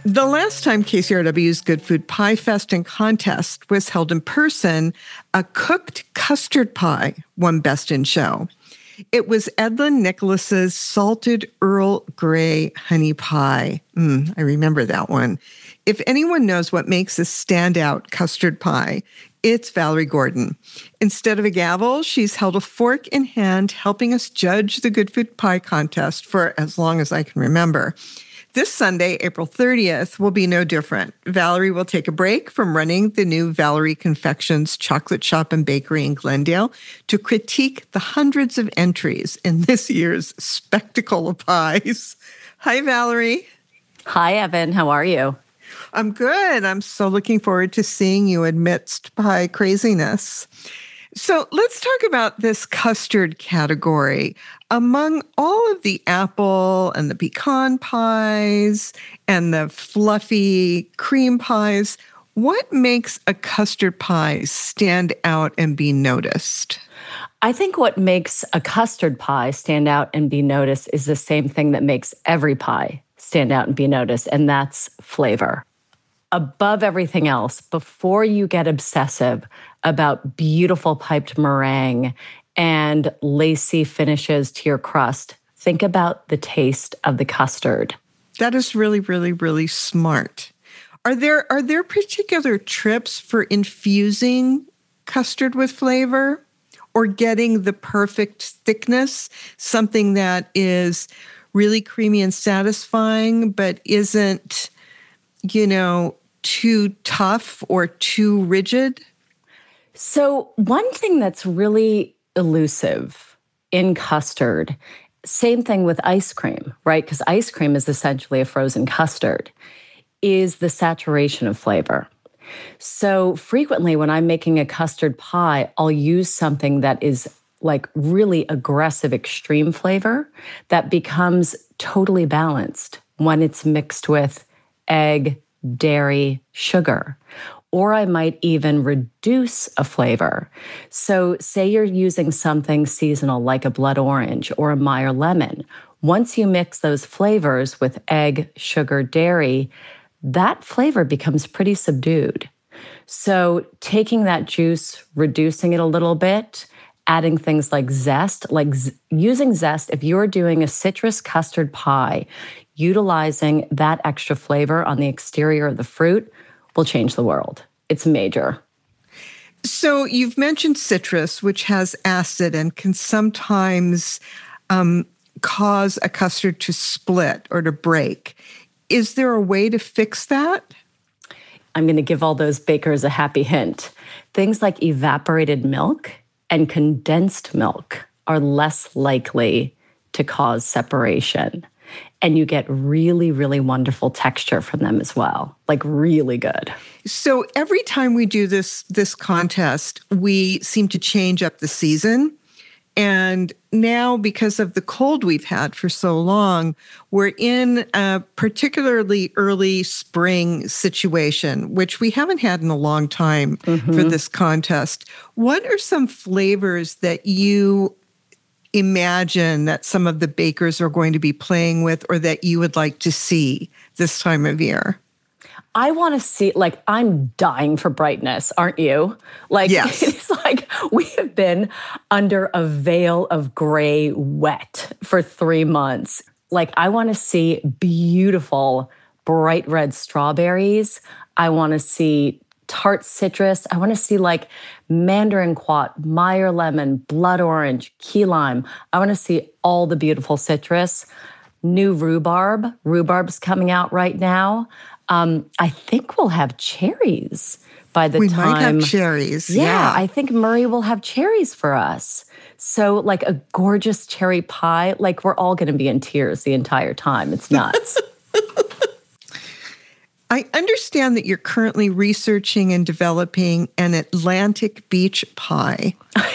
The last time KCRW's Good Food Pie Fest and Contest was held in person, a cooked custard pie won Best in Show. It was Edlin Nicholas's Salted Earl Grey Honey Pie. I remember that one. If anyone knows what makes a standout custard pie, it's Valerie Gordon. Instead of a gavel, she's held a fork in hand, helping us judge the Good Food Pie Contest for as long as I can remember. This Sunday, April 30th, will be no different. Valerie will take a break from running the new Valerie Confections chocolate shop and bakery in Glendale to critique the hundreds of entries in this year's spectacle of pies. Hi, Valerie. Hi, Evan. How are you? I'm good. I'm so looking forward to seeing you amidst pie craziness. So let's talk about this custard category. Among all of the apple and the pecan pies and the fluffy cream pies, what makes a custard pie stand out and be noticed? I think what makes a custard pie stand out and be noticed is the same thing that makes every pie stand out and be noticed, and that's flavor. Above everything else, before you get obsessive about beautiful piped meringue and lacy finishes to your crust, think about the taste of the custard. That is really, really, really smart. Are there particular trips for infusing custard with flavor or getting the perfect thickness, something that is really creamy and satisfying but isn't, too tough or too rigid? So one thing that's really elusive in custard, same thing with ice cream, right? Because ice cream is essentially a frozen custard, is the saturation of flavor. So frequently when I'm making a custard pie, I'll use something that is like really aggressive, extreme flavor that becomes totally balanced when it's mixed with egg, dairy, sugar. Or I might even reduce a flavor. So say you're using something seasonal like a blood orange or a Meyer lemon. Once you mix those flavors with egg, sugar, dairy, that flavor becomes pretty subdued. So taking that juice, reducing it a little bit, adding things like zest, using zest, if you're doing a citrus custard pie, utilizing that extra flavor on the exterior of the fruit will change the world. It's major. So you've mentioned citrus, which has acid and can sometimes cause a custard to split or to break. Is there a way to fix that? I'm going to give all those bakers a happy hint. Things like evaporated milk and condensed milk are less likely to cause separation. And you get really, really wonderful texture from them as well, like really good. So every time we do this contest, we seem to change up the season. And now, because of the cold we've had for so long, we're in a particularly early spring situation, which we haven't had in a long time for this contest. What are some flavors that you imagine that some of the bakers are going to be playing with or that you would like to see this time of year? I want to see, I'm dying for brightness, aren't you? Yes. It's like we have been under a veil of gray wet for 3 months. I want to see beautiful, bright red strawberries. I want to see tart citrus. I want to see mandarin quat, Meyer lemon, blood orange, key lime. I want to see all the beautiful citrus. New rhubarb. Rhubarb's coming out right now. I think we'll have cherries by the time. We might have cherries. Yeah. I think Murray will have cherries for us. So a gorgeous cherry pie, we're all going to be in tears the entire time. It's nuts. I understand that you're currently researching and developing an Atlantic beach pie.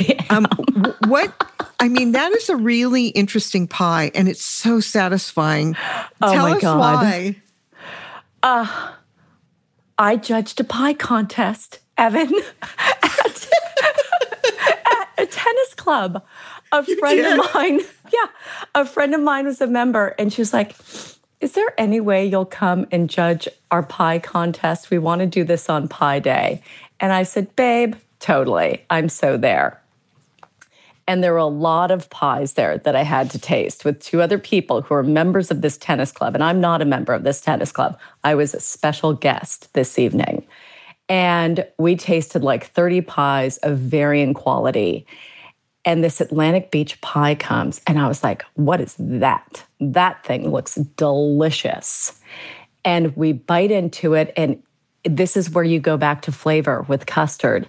That is a really interesting pie, and it's so satisfying. Tell us why. I judged a pie contest, Evan, at a tennis club. A friend of mine was a member, and she was like, is there any way you'll come and judge our pie contest? We want to do this on Pie Day. And I said, babe, totally. I'm so there. And there were a lot of pies there that I had to taste with two other people who are members of this tennis club. And I'm not a member of this tennis club. I was a special guest this evening. And we tasted like 30 pies of varying quality. And this Atlantic Beach pie comes, and I was like, what is that? That thing looks delicious. And we bite into it, and this is where you go back to flavor with custard.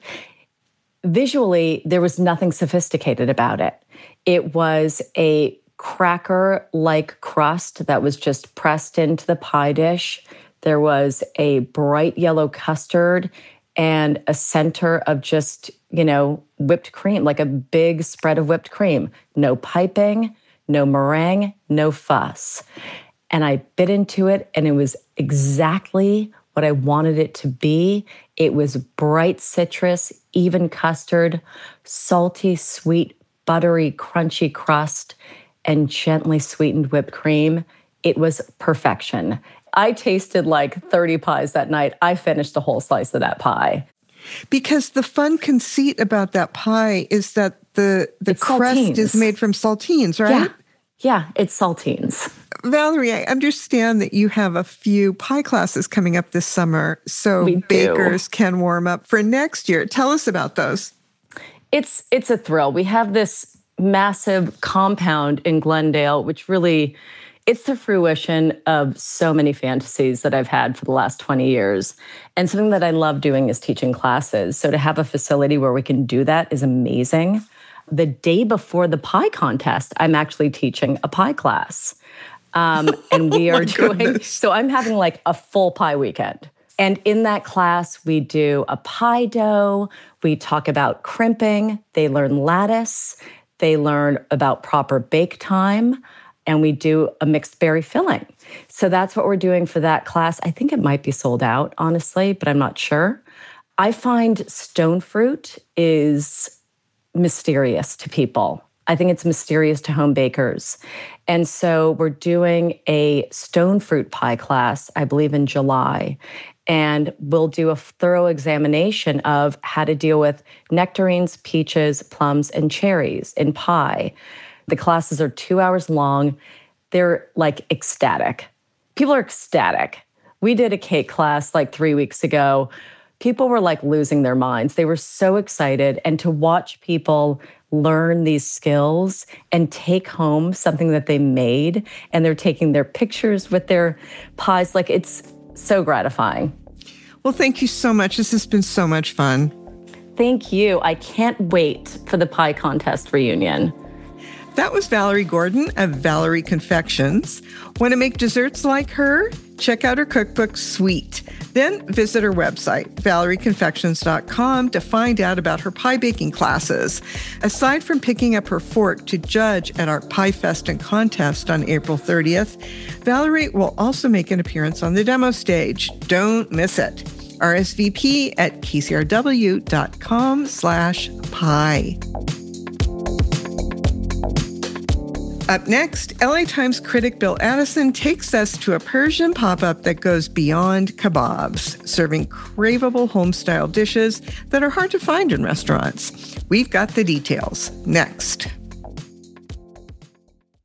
Visually, there was nothing sophisticated about it. It was a cracker-like crust that was just pressed into the pie dish. There was a bright yellow custard and a center of just, whipped cream, like a big spread of whipped cream. No piping, no meringue, no fuss. And I bit into it, and it was exactly what I wanted it to be. It was bright citrus, even custard, salty, sweet, buttery, crunchy crust, and gently sweetened whipped cream. It was perfection. I tasted like 30 pies that night. I finished the whole slice of that pie. Because the fun conceit about that pie is that the crust saltines. is made from saltines, right? Yeah, it's saltines. Valerie, I understand that you have a few pie classes coming up this summer, so bakers can warm up for next year. Tell us about those. It's a thrill. We have this massive compound in Glendale, which really, it's the fruition of so many fantasies that I've had for the last 20 years. And something that I love doing is teaching classes. So to have a facility where we can do that is amazing. The day before the pie contest, I'm actually teaching a pie class. And we are so I'm having like a full pie weekend. And in that class, we do a pie dough. We talk about crimping. They learn lattice. They learn about proper bake time. And we do a mixed berry filling. So that's what we're doing for that class. I think it might be sold out, honestly, but I'm not sure. I find stone fruit is mysterious to people. I think it's mysterious to home bakers. And so we're doing a stone fruit pie class, I believe in July. And we'll do a thorough examination of how to deal with nectarines, peaches, plums, and cherries in pie. The classes are 2 hours long. They're like ecstatic. People are ecstatic. We did a cake class like 3 weeks ago. People were like losing their minds. They were so excited. And to watch people learn these skills and take home something that they made, and they're taking their pictures with their pies, like it's so gratifying. Well, thank you so much. This has been so much fun. Thank you. I can't wait for the pie contest reunion. That was Valerie Gordon of Valerie Confections. Want to make desserts like her? Check out her cookbook, Sweet. Then visit her website, valerieconfections.com, to find out about her pie baking classes. Aside from picking up her fork to judge at our Pie Fest and Contest on April 30th, Valerie will also make an appearance on the demo stage. Don't miss it. RSVP at kcrw.com/pie. Up next, LA Times critic Bill Addison takes us to a Persian pop-up that goes beyond kebabs, serving craveable home-style dishes that are hard to find in restaurants. We've got the details next.